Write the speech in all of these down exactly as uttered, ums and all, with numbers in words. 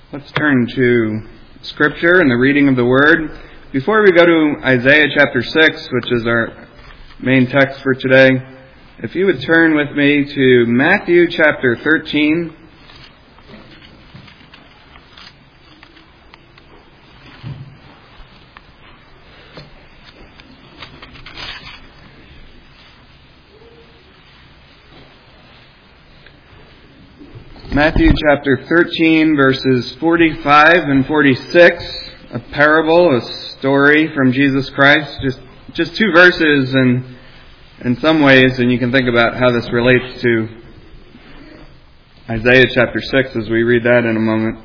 Let's turn to Scripture and the reading of the Word. Before we go to Isaiah chapter six, which is our main text for today, if you would turn with me to Matthew chapter thirteen. Matthew chapter thirteen, verses forty-five and forty-six, a parable, a story from Jesus Christ. Just just two verses in, in some ways, and you can think about how this relates to Isaiah chapter six as we read that in a moment.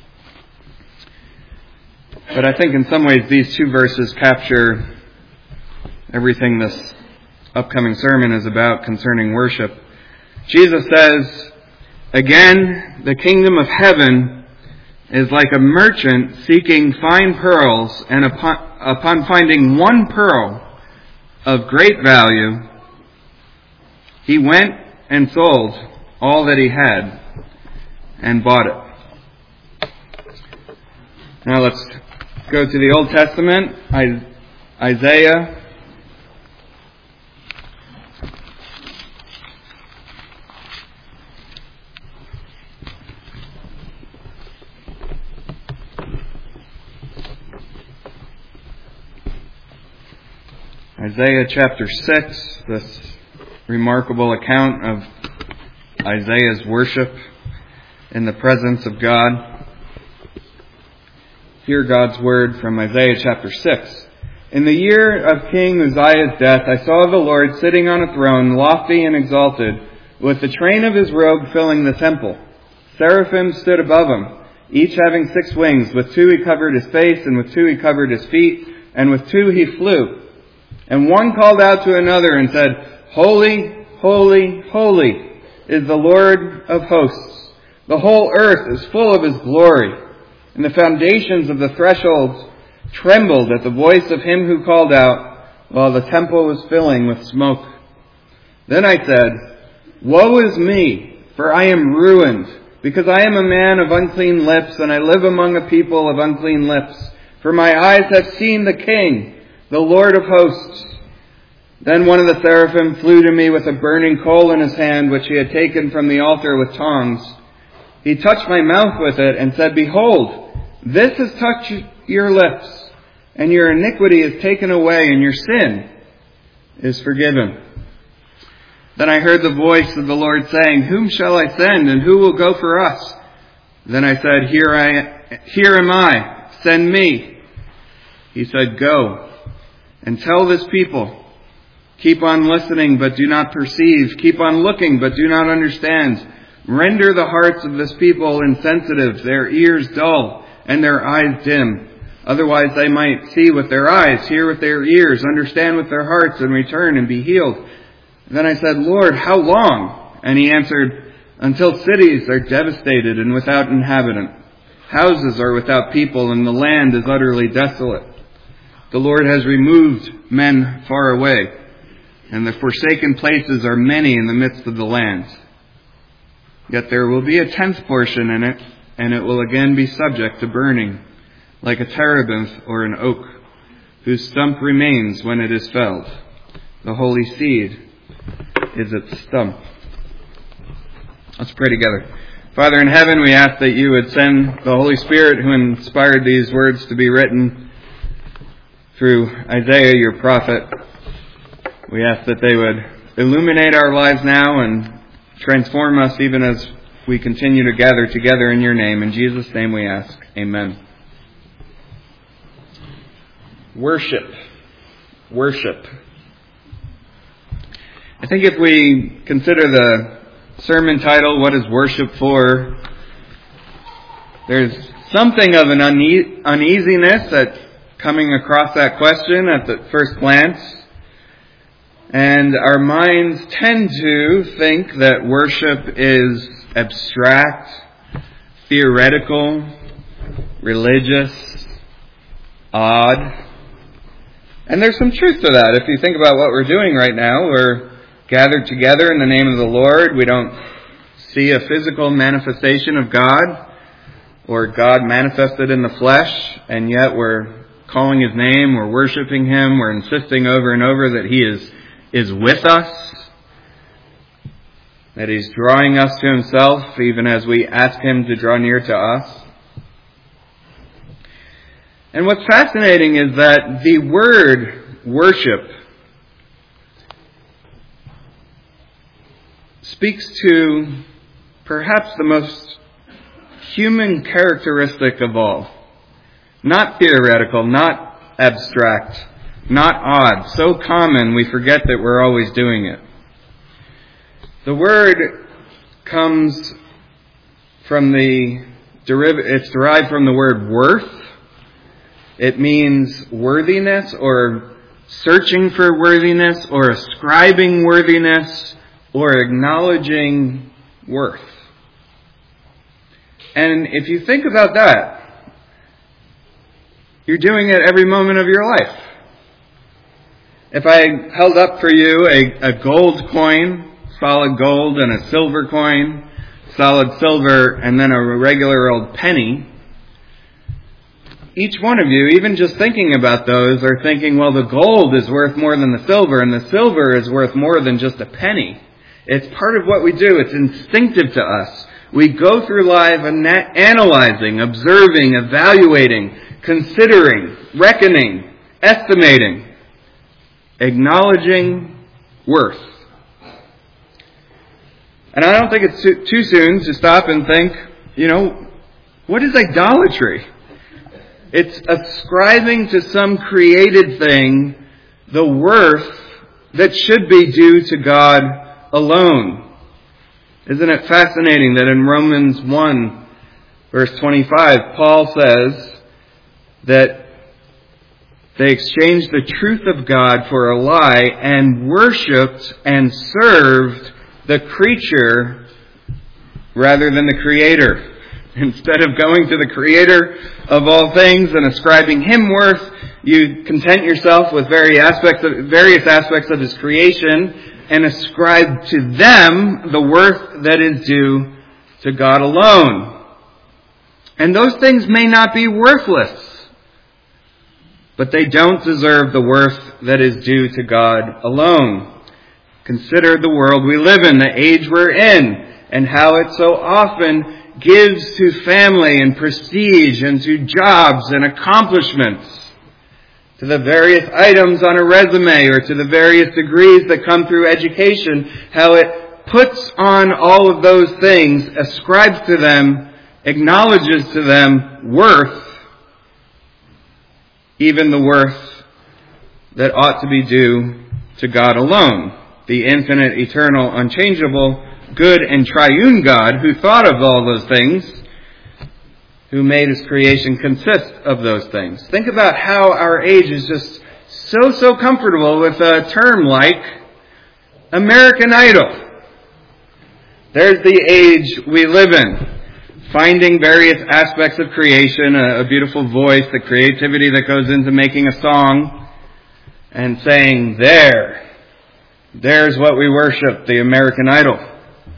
But I think in some ways these two verses capture everything this upcoming sermon is about concerning worship. Jesus says, "Again, the kingdom of heaven is like a merchant seeking fine pearls, and upon, upon finding one pearl of great value, he went and sold all that he had and bought it." Now let's go to the Old Testament, Isaiah Isaiah chapter six, this remarkable account of Isaiah's worship in the presence of God. Hear God's word from Isaiah chapter six. "In the year of King Uzziah's death, I saw the Lord sitting on a throne, lofty and exalted, with the train of his robe filling the temple. Seraphim stood above him, each having six wings. With two he covered his face, and with two he covered his feet, and with two he flew. And one called out to another and said, 'Holy, holy, holy is the Lord of hosts. The whole earth is full of his glory.' And the foundations of the thresholds trembled at the voice of him who called out, while the temple was filling with smoke. Then I said, 'Woe is me, for I am ruined, because I am a man of unclean lips, and I live among a people of unclean lips. For my eyes have seen the King, the Lord of hosts.' Then one of the seraphim flew to me with a burning coal in his hand, which he had taken from the altar with tongs. He touched my mouth with it and said, 'Behold, this has touched your lips, and your iniquity is taken away, and your sin is forgiven.' Then I heard the voice of the Lord saying, 'Whom shall I send, and who will go for us?' Then I said, 'Here I, here am I, send me.' He said, 'Go and tell this people, keep on listening, but do not perceive. Keep on looking, but do not understand. Render the hearts of this people insensitive, their ears dull, and their eyes dim. Otherwise they might see with their eyes, hear with their ears, understand with their hearts, and return and be healed.' Then I said, 'Lord, how long?' And he answered, 'Until cities are devastated and without inhabitant. Houses are without people, and the land is utterly desolate. The Lord has removed men far away, and the forsaken places are many in the midst of the land. Yet there will be a tenth portion in it, and it will again be subject to burning, like a terebinth or an oak, whose stump remains when it is felled. The holy seed is its stump." Let's pray together. Father in heaven, we ask that you would send the Holy Spirit who inspired these words to be written through Isaiah, your prophet. We ask that they would illuminate our lives now and transform us even as we continue to gather together in your name. In Jesus' name we ask. Amen. Worship. Worship. I think if we consider the sermon title, "What is Worship For?" there's something of an une- uneasiness at coming across that question at the first glance. And our minds tend to think that worship is abstract, theoretical, religious, odd. And there's some truth to that. If you think about what we're doing right now, we're gathered together in the name of the Lord. We don't see a physical manifestation of God. or God manifested in the flesh, and yet we're calling His name, we're worshiping Him, we're insisting over and over that He is, is with us, that He's drawing us to Himself even as we ask Him to draw near to us. And what's fascinating is that the word worship speaks to perhaps the most human characteristic of all. Not theoretical, not abstract, not odd. So common we forget that we're always doing it. The word comes from the, deriv- it's derived from the word worth. It means worthiness or searching for worthiness or ascribing worthiness or acknowledging worth. And if you think about that, you're doing it every moment of your life. If I held up for you a, a gold coin, solid gold, and a silver coin, solid silver, and then a regular old penny, each one of you, even just thinking about those, are thinking, well, the gold is worth more than the silver, and the silver is worth more than just a penny. It's part of what we do. It's instinctive to us. We go through life analyzing, observing, evaluating, considering, reckoning, estimating, acknowledging worth. And I don't think it's too, too soon to stop and think, you know, what is idolatry? It's ascribing to some created thing the worth that should be due to God alone. Isn't it fascinating that in Romans one, verse twenty-five, Paul says that they exchanged the truth of God for a lie and worshipped and served the creature rather than the Creator. Instead of going to the Creator of all things and ascribing Him worth, you content yourself with various aspects of, various aspects of His creation and ascribe to them the worth that is due to God alone. And those things may not be worthless, but they don't deserve the worth that is due to God alone. Consider the world we live in, the age we're in, and how it so often gives to family and prestige and to jobs and accomplishments, to the various items on a resume or to the various degrees that come through education, how it puts on all of those things, ascribes to them, acknowledges to them worth, even the worth that ought to be due to God alone, the infinite, eternal, unchangeable, good and triune God who thought of all those things, who made His creation consist of those things. Think about how our age is just so, so comfortable with a term like American Idol. There's the age we live in. Finding various aspects of creation, a, a beautiful voice, the creativity that goes into making a song, and saying, there, there's what we worship, the American Idol.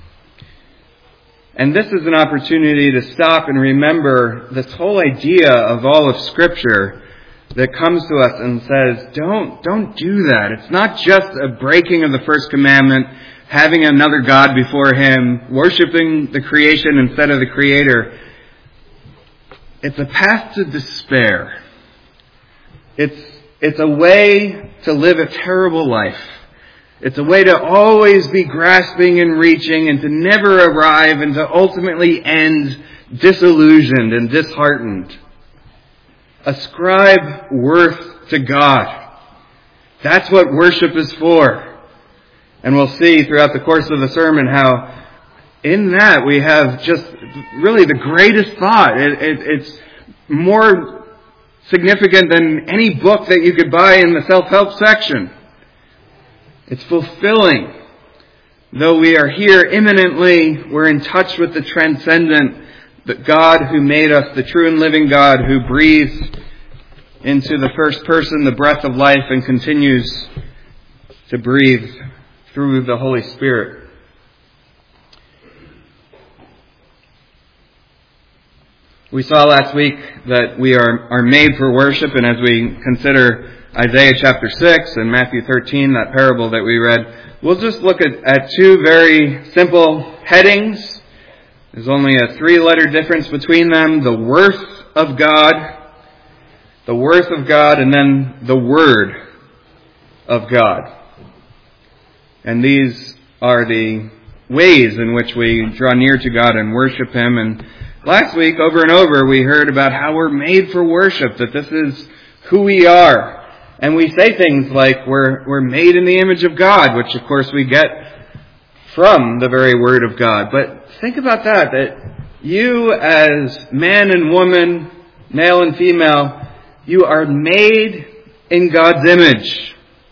And this is an opportunity to stop and remember this whole idea of all of Scripture that comes to us and says, don't, don't do that. It's not just a breaking of the first commandment, having another God before Him, worshiping the creation instead of the Creator. It's a path to despair. It's, it's a way to live a terrible life. It's a way to always be grasping and reaching and to never arrive and to ultimately end disillusioned and disheartened. Ascribe worth to God. That's what worship is for. And we'll see throughout the course of the sermon how in that we have just really the greatest thought. It, it, it's more significant than any book that you could buy in the self-help section. It's fulfilling. Though we are here immanently, we're in touch with the transcendent, the God who made us, the true and living God who breathes into the first person the breath of life and continues to breathe through the Holy Spirit. We saw last week that we are, are made for worship, and as we consider Isaiah chapter six and Matthew thirteen, that parable that we read, we'll just look at, at two very simple headings. There's only a three-letter difference between them: the worth of God, the worth of God, and then the Word of God. And these are the ways in which we draw near to God and worship Him. And last week, over and over, we heard about how we're made for worship, that this is who we are. And we say things like we're we're made in the image of God, which of course we get from the very Word of God. But think about that, that you as man and woman, male and female, you are made in God's image.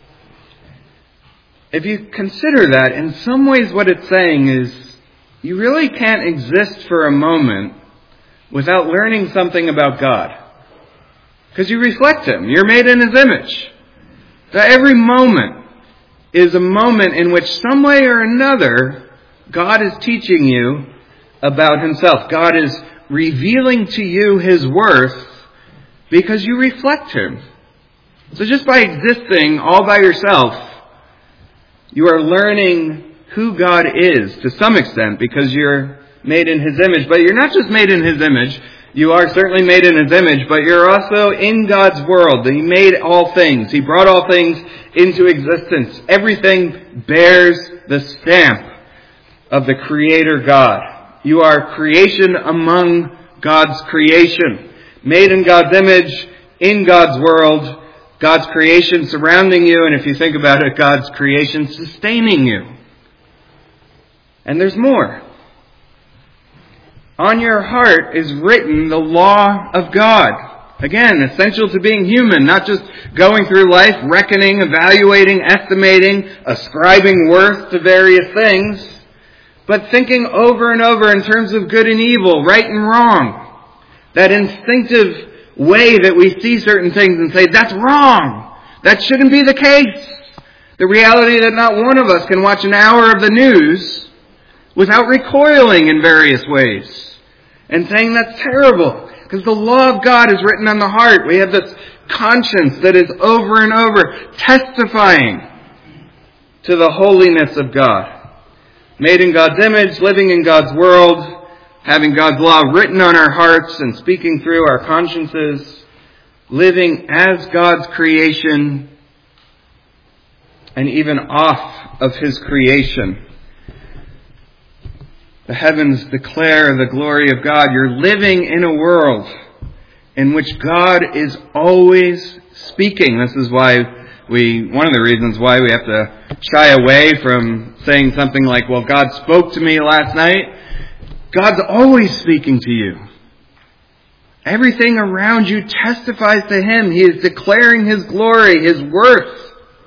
If you consider that, in some ways what it's saying is you really can't exist for a moment without learning something about God. Because you reflect Him. You're made in His image. So every moment is a moment in which some way or another God is teaching you about Himself. God is revealing to you His worth because you reflect Him. So just by existing all by yourself, you are learning who God is to some extent because you're made in His image. But you're not just made in His image. You are certainly made in His image, but you're also in God's world. He made all things. He brought all things into existence. Everything bears the stamp of the Creator God. You are creation among God's creation. Made in God's image, in God's world, God's creation surrounding you, and if you think about it, God's creation sustaining you. And there's more. On your heart is written the law of God. Again, essential to being human, not just going through life, reckoning, evaluating, estimating, ascribing worth to various things, but thinking over and over in terms of good and evil, right and wrong. That instinctive way that we see certain things and say, that's wrong. That shouldn't be the case. The reality that not one of us can watch an hour of the news without recoiling in various ways and saying that's terrible, because the law of God is written on the heart. We have this conscience that is over and over testifying to the holiness of God. Made in God's image, living in God's world, having God's law written on our hearts and speaking through our consciences, living as God's creation and even off of His creation. The heavens declare the glory of God. You're living in a world in which God is always speaking. This is why we, one of the reasons why we have to shy away from saying something like, well, God spoke to me last night. God's always speaking to you. Everything around you testifies to Him. He is declaring His glory, His worth.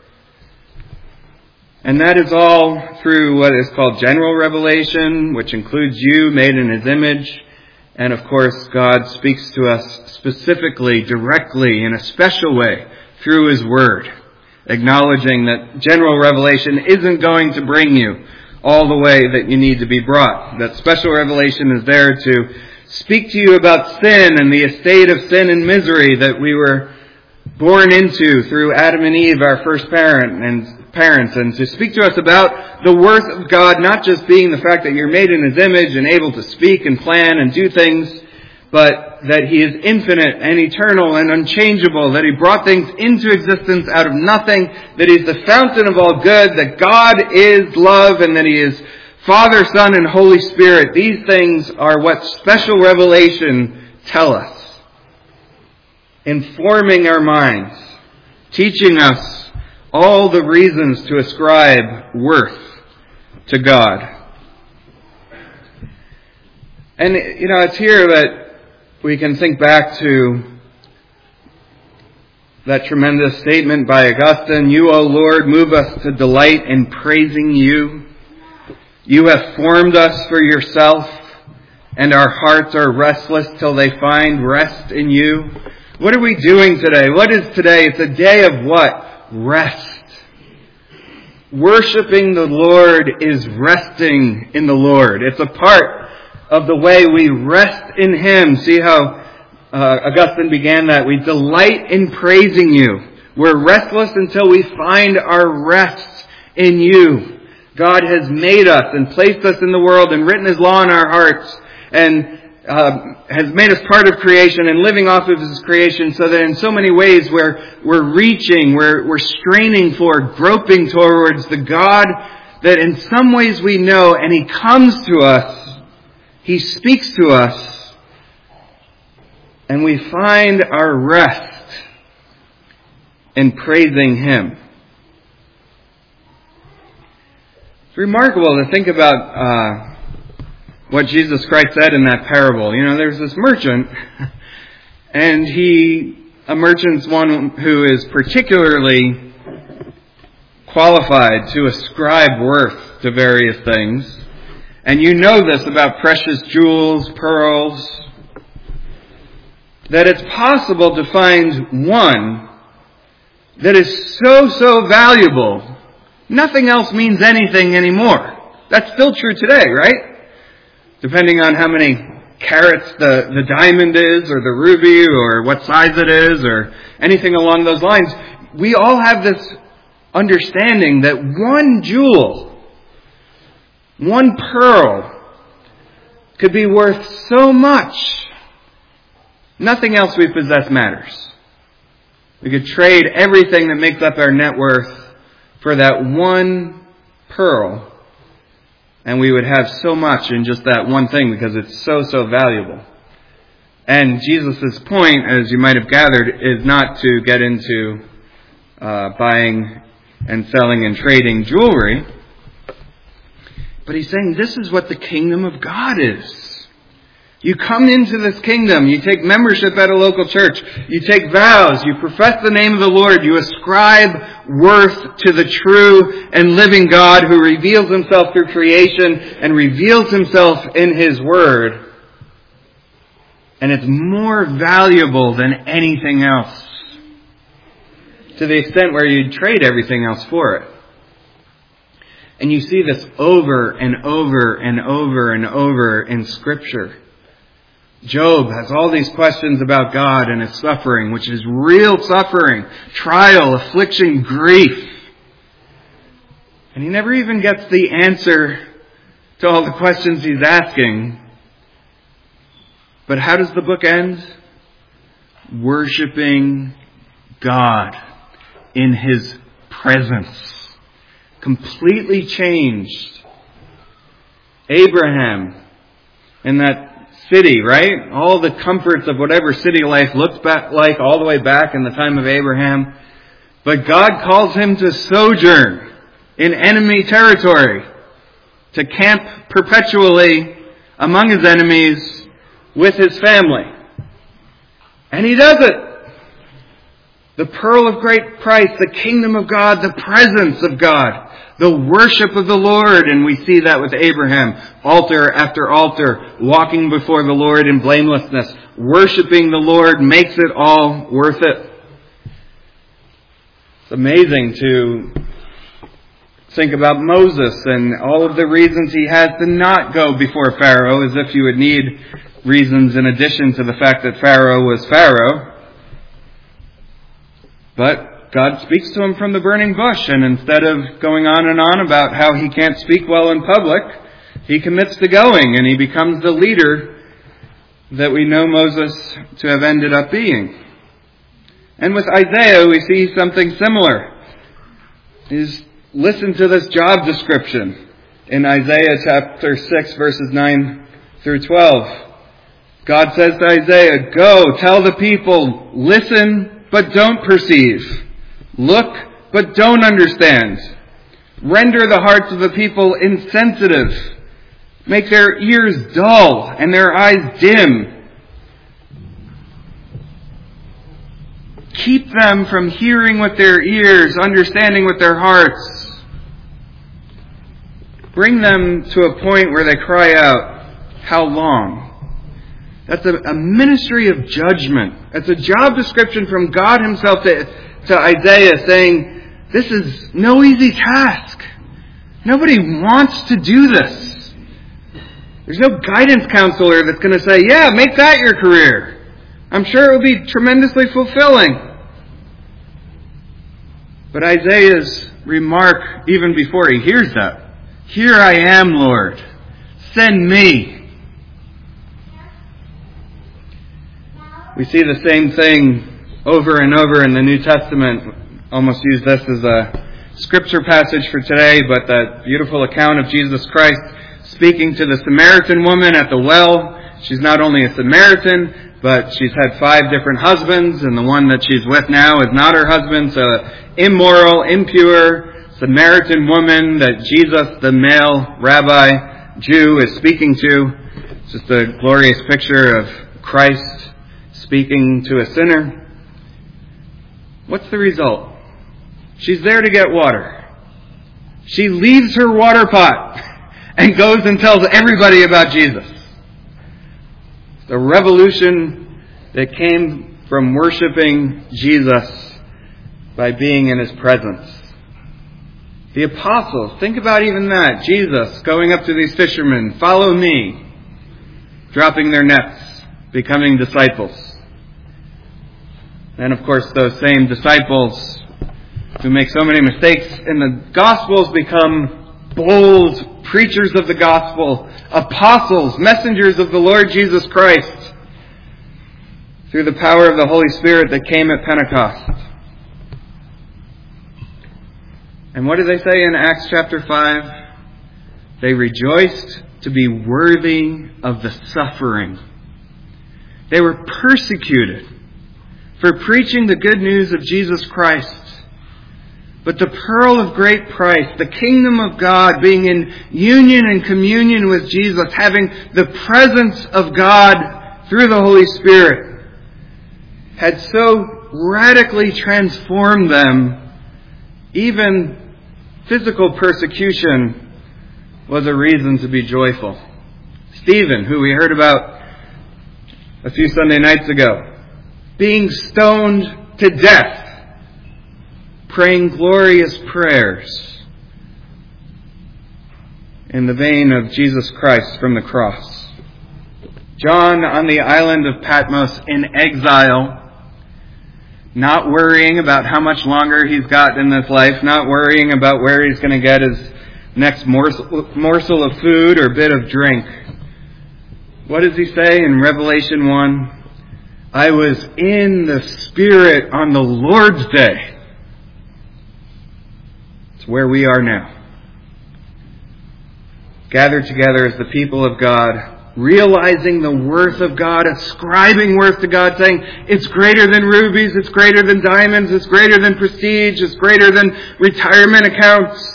And that is all through what is called general revelation, which includes you, made in His image. And of course, God speaks to us specifically, directly, in a special way, through His Word, acknowledging that general revelation isn't going to bring you all the way that you need to be brought. That special revelation is there to speak to you about sin and the estate of sin and misery that we were born into through Adam and Eve, our first parent and parents, and to speak to us about the worth of God, not just being the fact that you're made in His image and able to speak and plan and do things, but that He is infinite and eternal and unchangeable, that He brought things into existence out of nothing, that He's the fountain of all good, that God is love, and that He is Father, Son, and Holy Spirit. These things are what special revelation tell us, informing our minds, teaching us all the reasons to ascribe worth to God. And, you know, it's here that we can think back to that tremendous statement by Augustine, "You, O Lord, move us to delight in praising You. You have formed us for Yourself, and our hearts are restless till they find rest in You." What are we doing today? What is today? It's a day of what? Rest. Worshipping the Lord is resting in the Lord. It's a part of the way we rest in Him. See how uh, Augustine began that? We delight in praising You. We're restless until we find our rest in You. God has made us and placed us in the world and written His law in our hearts and uh, has made us part of creation and living off of His creation, so that in so many ways we're, we're reaching, we're, we're straining for, groping towards the God that in some ways we know, and He comes to us, He speaks to us, and we find our rest in praising Him. It's remarkable to think about uh, what Jesus Christ said in that parable. You know, there's this merchant, and he, a merchant's one who is particularly qualified to ascribe worth to various things. And you know this about precious jewels, pearls, that it's possible to find one that is so, so valuable, nothing else means anything anymore. That's still true today, right? Depending on how many carats the, the diamond is, or the ruby, or what size it is, or anything along those lines. We all have this understanding that one jewel, one pearl, could be worth so much. Nothing else we possess matters. We could trade everything that makes up our net worth for that one pearl, and we would have so much in just that one thing because it's so, so valuable. And Jesus' point, as you might have gathered, is not to get into uh, buying and selling and trading jewelry. But He's saying this is what the kingdom of God is. You come into this kingdom, you take membership at a local church, you take vows, you profess the name of the Lord, you ascribe worth to the true and living God who reveals Himself through creation and reveals Himself in His Word. And it's more valuable than anything else, to the extent where you'd trade everything else for it. And you see this over and over and over and over in Scripture. Job has all these questions about God and His suffering, which is real suffering, trial, affliction, grief. And he never even gets the answer to all the questions he's asking. But how does the book end? Worshipping God in His presence. Completely changed. Abraham in that city, right? All the comforts of whatever city life looked back like all the way back in the time of Abraham. But God calls him to sojourn in enemy territory, to camp perpetually among his enemies with his family. And he does it. The pearl of great price, the kingdom of God, the presence of God, the worship of the Lord. And we see that with Abraham, altar after altar, walking before the Lord in blamelessness. Worshiping the Lord makes it all worth it. It's amazing to think about Moses and all of the reasons he has to not go before Pharaoh, as if you would need reasons in addition to the fact that Pharaoh was Pharaoh. But God speaks to him from the burning bush, and instead of going on and on about how he can't speak well in public, he commits to going, and he becomes the leader that we know Moses to have ended up being. And with Isaiah, we see something similar. Is listen to this job description in Isaiah chapter six, verses nine through twelve. God says to Isaiah, "Go, tell the people, listen, but don't perceive. Look, but don't understand. Render the hearts of the people insensitive. Make their ears dull and their eyes dim. Keep them from hearing with their ears, understanding with their hearts. Bring them to a point where they cry out, 'How long?'" That's a, a ministry of judgment. It's a job description from God Himself to, to Isaiah, saying, this is no easy task. Nobody wants to do this. There's no guidance counselor that's going to say, yeah, make that your career. I'm sure it will be tremendously fulfilling. But Isaiah's remark, even before he hears that, here I am, Lord. Send me. We see the same thing over and over in the New Testament. Almost use this as a scripture passage for today, but that beautiful account of Jesus Christ speaking to the Samaritan woman at the well. She's not only a Samaritan, but she's had five different husbands, and the one that she's with now is not her husband, so immoral, impure Samaritan woman that Jesus, the male rabbi Jew, is speaking to. It's just a glorious picture of Christ speaking to a sinner. What's the result? She's there to get water. She leaves her water pot and goes and tells everybody about Jesus. The revolution that came from worshiping Jesus by being in His presence. The apostles, think about even that. Jesus going up to these fishermen, follow me, dropping their nets, becoming disciples. And of course those same disciples who make so many mistakes in the Gospels become bold preachers of the gospel, apostles, messengers of the Lord Jesus Christ through the power of the Holy Spirit that came at Pentecost. And what do they say in Acts chapter five? They rejoiced to be worthy of the suffering. They were persecuted for preaching the good news of Jesus Christ. But the pearl of great price, the kingdom of God, being in union and communion with Jesus, having the presence of God through the Holy Spirit, had so radically transformed them, even physical persecution was a reason to be joyful. Stephen, who we heard about a few Sunday nights ago, being stoned to death, praying glorious prayers in the vein of Jesus Christ from the cross. John on the island of Patmos in exile, not worrying about how much longer he's got in this life, not worrying about where he's going to get his next morsel, morsel of food or bit of drink. What does he say in Revelation one? I was in the Spirit on the Lord's day. It's where we are now. Gathered together as the people of God, realizing the worth of God, ascribing worth to God, saying it's greater than rubies, it's greater than diamonds, it's greater than prestige, it's greater than retirement accounts.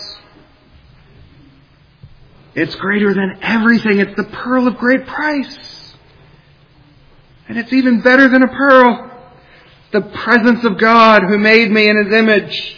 It's greater than everything. It's the pearl of great price. And it's even better than a pearl. The presence of God who made me in His image.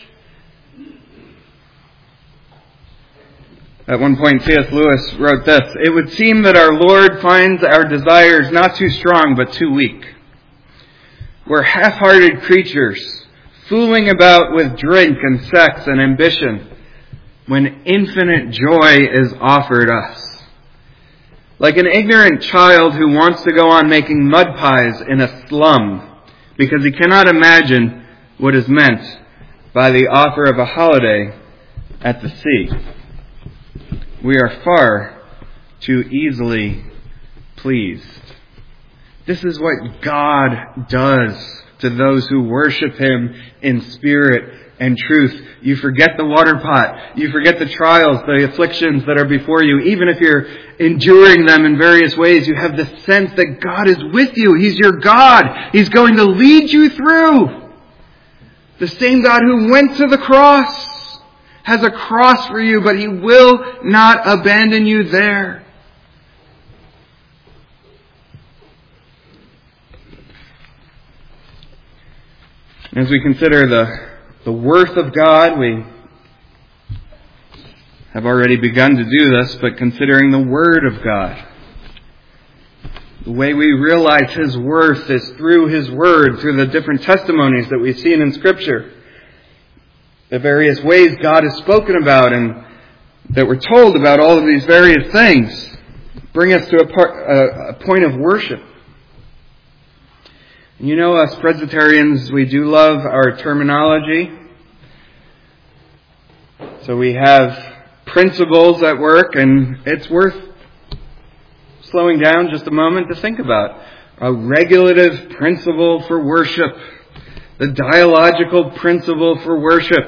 At one point, C S Lewis wrote this: it would seem that our Lord finds our desires not too strong, but too weak. We're half-hearted creatures, fooling about with drink and sex and ambition, when infinite joy is offered us. Like an ignorant child who wants to go on making mud pies in a slum because he cannot imagine what is meant by the offer of a holiday at the sea. We are far too easily pleased. This is what God does to those who worship Him in spirit and truth. You forget the water pot. You forget the trials, the afflictions that are before you. Even if you're enduring them in various ways, you have the sense that God is with you. He's your God. He's going to lead you through. The same God who went to the cross has a cross for you, but He will not abandon you there. As we consider the, the worth of God, we have already begun to do this, but considering the Word of God. The way we realize His worth is through His Word, through the different testimonies that we've seen in Scripture. The various ways God is spoken about and that we're told about all of these various things. bring us to a, part, a, a point of worship. You know, us Presbyterians, we do love our terminology. So we have principles at work, and it's worth slowing down just a moment to think about. A regulative principle for worship. The dialogical principle for worship.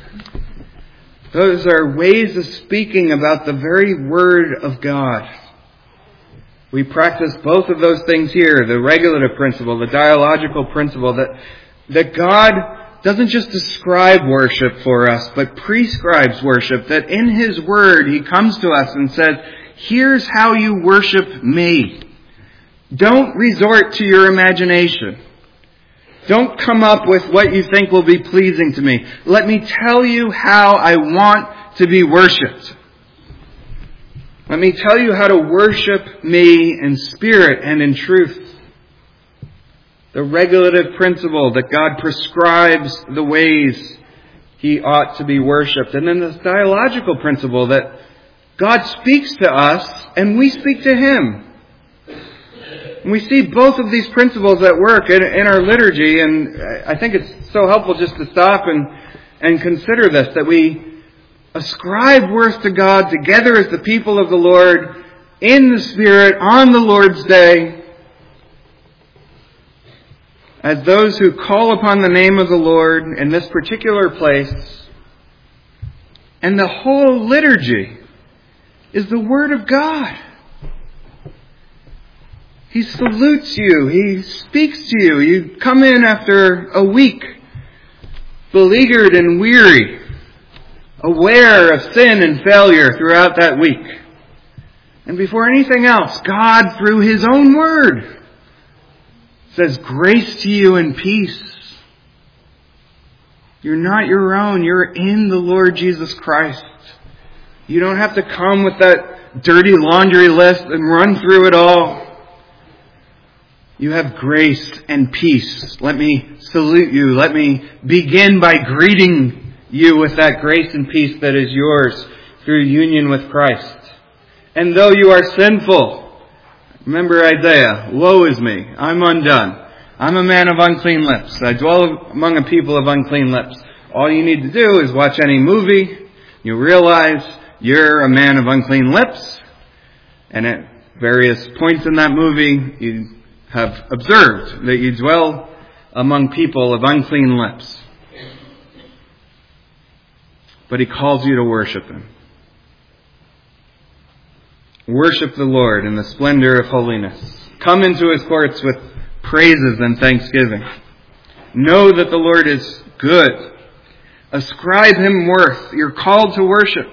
Those are ways of speaking about the very Word of God. We practice both of those things here. The regulative principle, the dialogical principle, that, that God doesn't just describe worship for us, but prescribes worship. That in His Word, He comes to us and says, here's how you worship me. Don't resort to your imagination. Don't come up with what you think will be pleasing to me. Let me tell you how I want to be worshipped. Let me tell you how to worship me in spirit and in truth. The regulative principle that God prescribes the ways He ought to be worshipped. And then this dialogical principle that God speaks to us and we speak to Him. And we see both of these principles at work in, in our liturgy, and I think it's so helpful just to stop and, and consider this, that we ascribe worth to God together as the people of the Lord in the Spirit on the Lord's Day, as those who call upon the name of the Lord in this particular place. And the whole liturgy is the Word of God. He salutes you. He speaks to you. You come in after a week, beleaguered and weary, aware of sin and failure throughout that week. And before anything else, God, through His own Word, says, grace to you and peace. You're not your own. You're in the Lord Jesus Christ. You don't have to come with that dirty laundry list and run through it all. You have grace and peace. Let me salute you. Let me begin by greeting you with that grace and peace that is yours through union with Christ. And though you are sinful, remember Isaiah, woe is me, I'm undone. I'm a man of unclean lips. I dwell among a people of unclean lips. All you need to do is watch any movie. You realize you're a man of unclean lips. And at various points in that movie, you have observed that you dwell among people of unclean lips. But He calls you to worship Him. Worship the Lord in the splendor of holiness. Come into His courts with praises and thanksgiving. Know that the Lord is good. Ascribe Him worth. You're called to worship.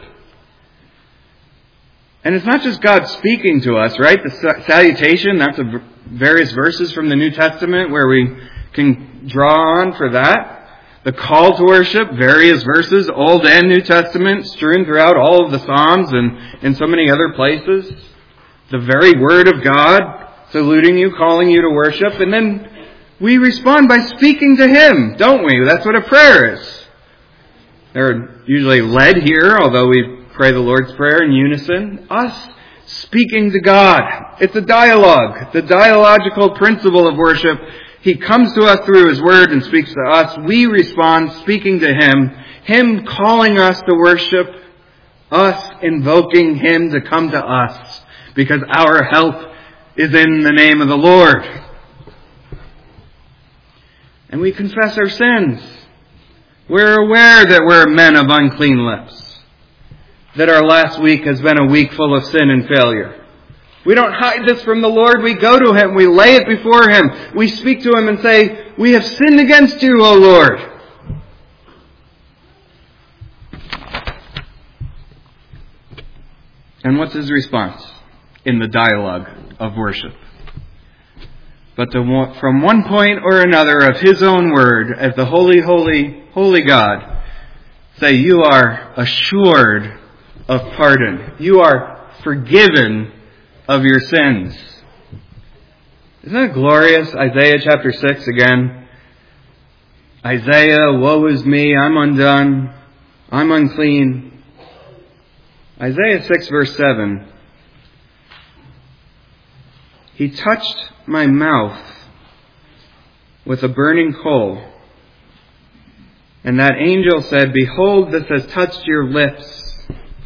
And it's not just God speaking to us, right? The salutation, that's a various verses from the New Testament where we can draw on for that. The call to worship, various verses, Old and New Testament, strewn throughout all of the Psalms and in so many other places. The very Word of God saluting you, calling you to worship. And then we respond by speaking to Him, don't we? That's what a prayer is. They're usually led here, although we pray the Lord's Prayer in unison. Us speaking to God. It's a dialogue. The dialogical principle of worship. He comes to us through His Word and speaks to us. We respond speaking to Him. Him calling us to worship. Us invoking Him to come to us. Because our help is in the name of the Lord. And we confess our sins. We're aware that we're men of unclean lips. That our last week has been a week full of sin and failure. We don't hide this from the Lord. We go to Him. We lay it before Him. We speak to Him and say, we have sinned against you, O Lord. And what's His response in the dialogue of worship? But to, from one point or another of His own Word, as the holy, holy, holy God, say, you are assured of pardon. You are forgiven of your sins. Isn't that glorious? Isaiah chapter six again. Isaiah, woe is me, I'm undone, I'm unclean. Isaiah six verse seven. He touched my mouth with a burning coal. And that angel said, behold, this has touched your lips.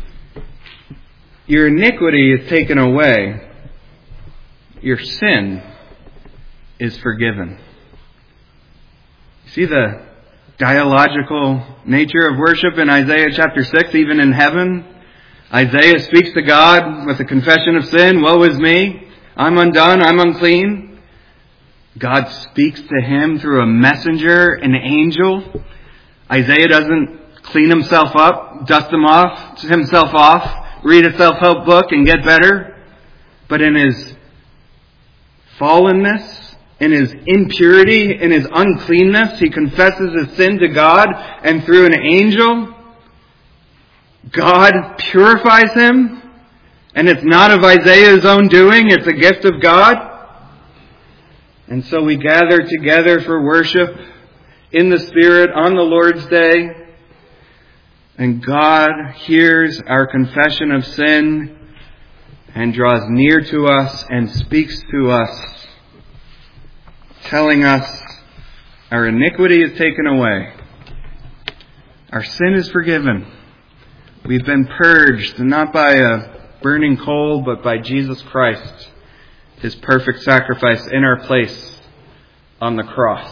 Your iniquity is taken away. Your sin is forgiven. See the dialogical nature of worship in Isaiah chapter six, even in heaven? Isaiah speaks to God with a confession of sin. Woe is me. I'm undone. I'm unclean. God speaks to him through a messenger, an angel. Isaiah doesn't clean himself up, dust him off, himself off, read a self-help book and get better. But in his fallenness, in his impurity, in his uncleanness, he confesses his sin to God, and through an angel, God purifies him. And it's not of Isaiah's own doing, it's a gift of God. And so we gather together for worship in the Spirit on the Lord's Day. And God hears our confession of sin and draws near to us and speaks to us, telling us our iniquity is taken away. Our sin is forgiven. We've been purged, not by a burning coal, but by Jesus Christ, His perfect sacrifice in our place on the cross.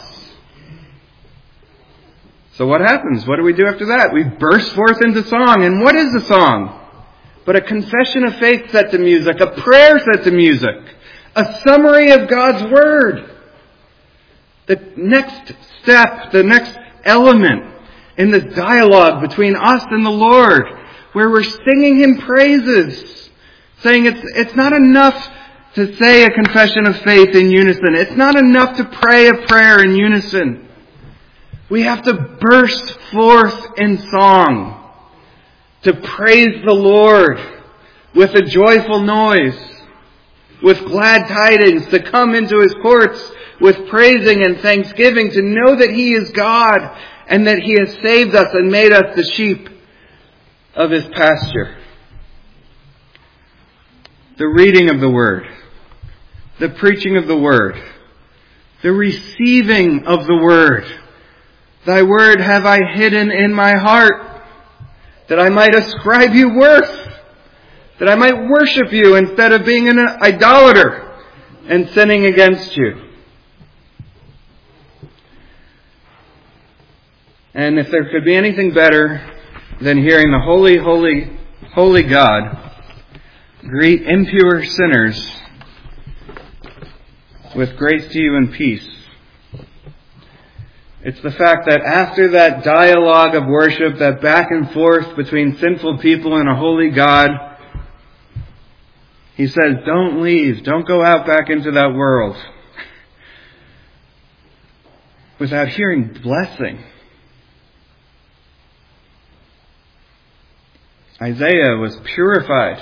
So what happens? What do we do after that? We burst forth into song. And what is a song? But a confession of faith set to music, a prayer set to music, a summary of God's Word. The next step, the next element in this dialogue between us and the Lord, where we're singing Him praises, saying it's, it's not enough to say a confession of faith in unison. It's not enough to pray a prayer in unison. We have to burst forth in song to praise the Lord with a joyful noise, with glad tidings, to come into His courts with praising and thanksgiving, to know that He is God and that He has saved us and made us the sheep of His pasture. The reading of the Word, the preaching of the Word, the receiving of the Word. Thy word have I hidden in my heart, that I might ascribe you worth, that I might worship you instead of being an idolater and sinning against you. And if there could be anything better than hearing the holy, holy, holy God greet impure sinners with grace to you and peace, it's the fact that after that dialogue of worship, that back and forth between sinful people and a holy God, He says, don't leave, don't go out back into that world without hearing blessing. Isaiah was purified.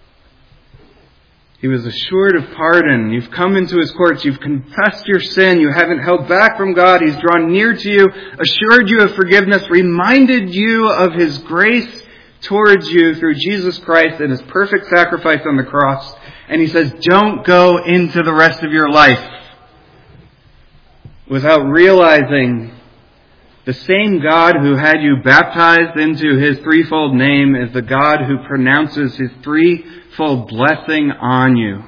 He was assured of pardon. You've come into His courts. You've confessed your sin. You haven't held back from God. He's drawn near to you, assured you of forgiveness, reminded you of His grace towards you through Jesus Christ and His perfect sacrifice on the cross. And He says, don't go into the rest of your life without realizing the same God who had you baptized into His threefold name is the God who pronounces His threefold blessing on you.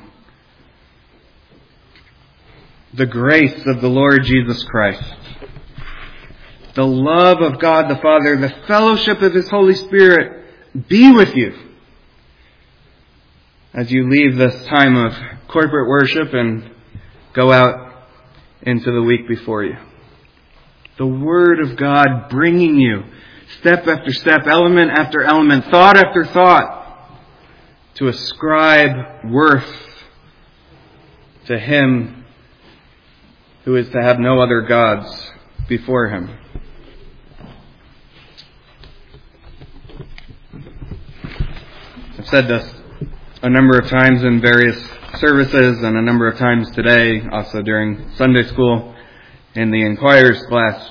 The grace of the Lord Jesus Christ, the love of God the Father, the fellowship of His Holy Spirit be with you as you leave this time of corporate worship and go out into the week before you. The Word of God bringing you step after step, element after element, thought after thought, to ascribe worth to Him who is to have no other gods before Him. I've said this a number of times in various services and a number of times today, also during Sunday school in the Inquirer's class,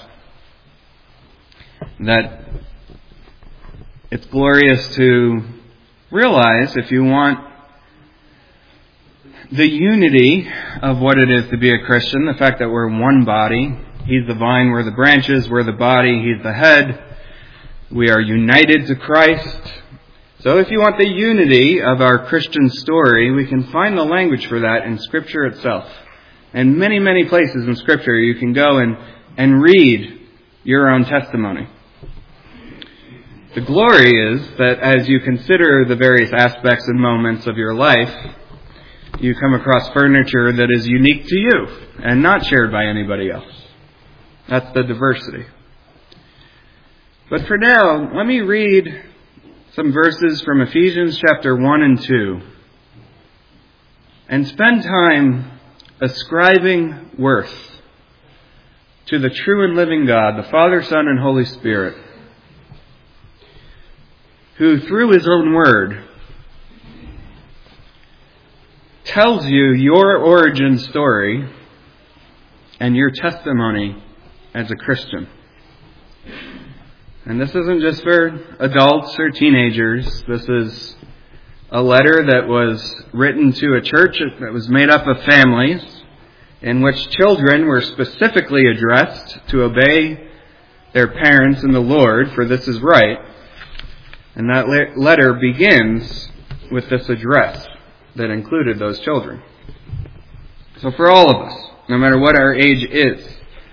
that it's glorious to realize, if you want the unity of what it is to be a Christian, the fact that we're one body. He's the vine, we're the branches, we're the body, He's the head. We are united to Christ. So if you want the unity of our Christian story, we can find the language for that in Scripture itself. And many, many places in Scripture you can go and, and read your own testimony. The glory is that as you consider the various aspects and moments of your life, you come across furniture that is unique to you and not shared by anybody else. That's the diversity. But for now, let me read some verses from Ephesians chapter one and two and spend time ascribing worth to the true and living God, the Father, Son, and Holy Spirit, who through His own word tells you your origin story and your testimony as a Christian. And this isn't just for adults or teenagers. This is a letter that was written to a church that was made up of families in which children were specifically addressed to obey their parents in the Lord, for this is right. And that le- letter begins with this address that included those children. So for all of us, no matter what our age is,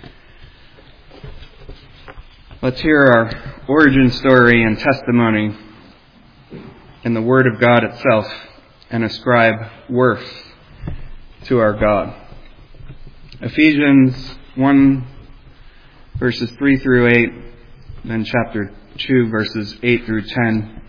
let's hear our origin story and testimony in the Word of God itself and ascribe worth to our God. Ephesians one, verses three through eight, then chapter two, verses eight through ten.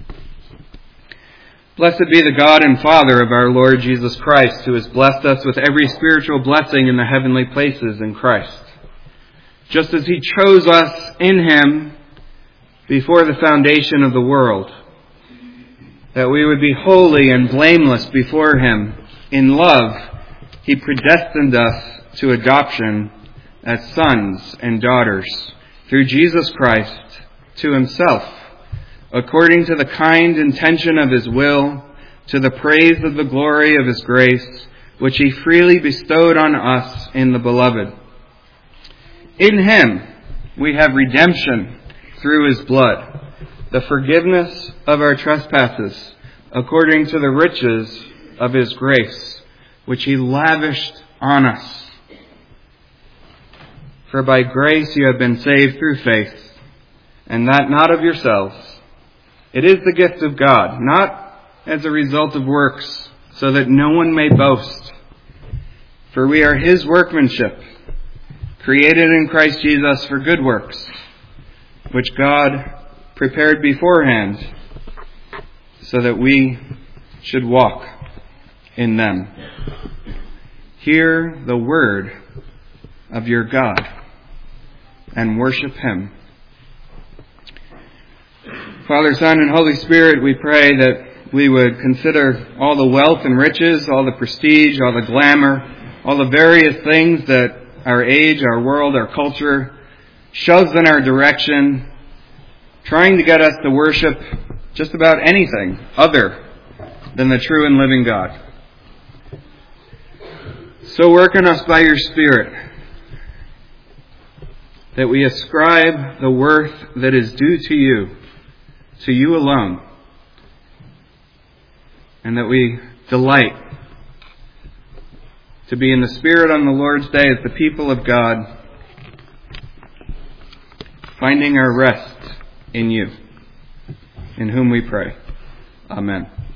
Blessed be the God and Father of our Lord Jesus Christ, who has blessed us with every spiritual blessing in the heavenly places in Christ, just as He chose us in Him before the foundation of the world, that we would be holy and blameless before Him. In love, He predestined us to adoption as sons and daughters through Jesus Christ to Himself, according to the kind intention of His will, to the praise of the glory of His grace, which He freely bestowed on us in the Beloved. In Him we have redemption through His blood, the forgiveness of our trespasses, according to the riches of His grace, which He lavished on us. For by grace you have been saved through faith, and that not of yourselves. It is the gift of God, not as a result of works, so that no one may boast. For we are His workmanship, created in Christ Jesus for good works, which God prepared beforehand, so that we should walk in them. Hear the word of your God and worship Him. Father, Son, and Holy Spirit, we pray that we would consider all the wealth and riches, all the prestige, all the glamour, all the various things that our age, our world, our culture shoves in our direction, trying to get us to worship just about anything other than the true and living God. So work in us by your Spirit, that we ascribe the worth that is due to you, to you alone, and that we delight to be in the Spirit on the Lord's day as the people of God, finding our rest in you, in whom we pray. Amen.